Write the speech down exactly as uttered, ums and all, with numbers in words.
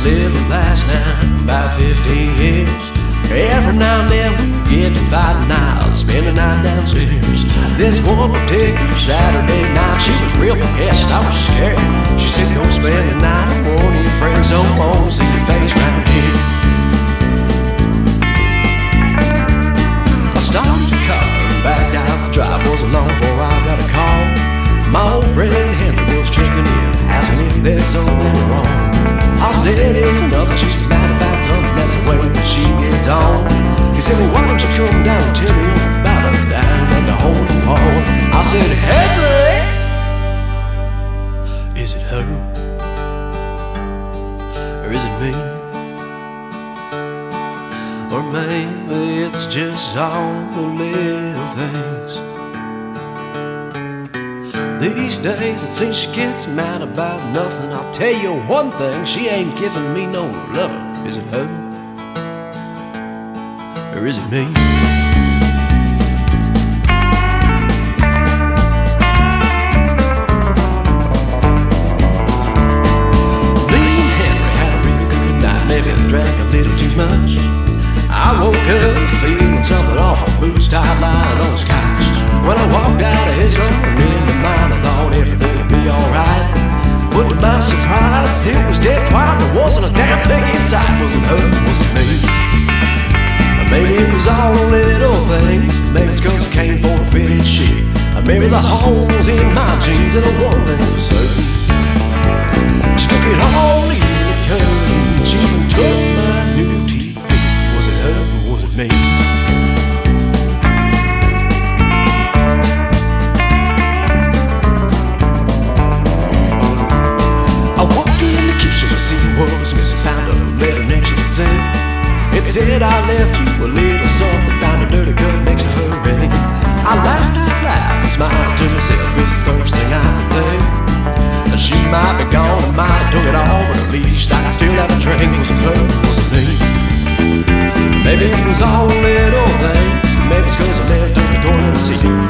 little last night, about fifteen years. Every now and then we get to fighting out, spend the night downstairs. This one particular Saturday night, she was real pissed, I was scared. She said, go spend the night at one of your friends' home, I wanna see your face right here. I started the car and backed out the drive. Wasn't long before I got a call. My old friend Henry was checking in, asking if there's something wrong. I said it's nothing, she's mad about something, that's the way that she gets on. He said, well, why don't you come down and tell me all about her down at the hole in the wall. I said, Henry, is it her? Or is it me? Or maybe it's just all the little things. These days it seems she gets mad about nothing. I'll tell you one thing, she ain't giving me no loving. Is it her? Or is it me? Me and Henry had a real good night. Maybe I drank a little too much. I woke up feeling something awful, boots tied lying on his couch. When I walked out of his room, in my mind I thought everything would be alright. But to my surprise, it was dead quiet. There wasn't a damn thing inside. Was it her? Was it me? Or maybe it was all the little things. Maybe it's cause I came for a fitted shit. Or maybe the holes in my jeans. And the one thing for certain, she took it all in the curtain. She even took my new T V. Was it her or was it me? What was missing, found a letter next to the sink. It said I left you a little something, found a dirty cut next to her ring. I laughed out loud and smiled to myself, cause the first thing I could think, that she might be gone, I might have took it all, but at least I could still have a drink. Was it her, was it me? Maybe it was all little things. Maybe it's cause I left on the toilet seat.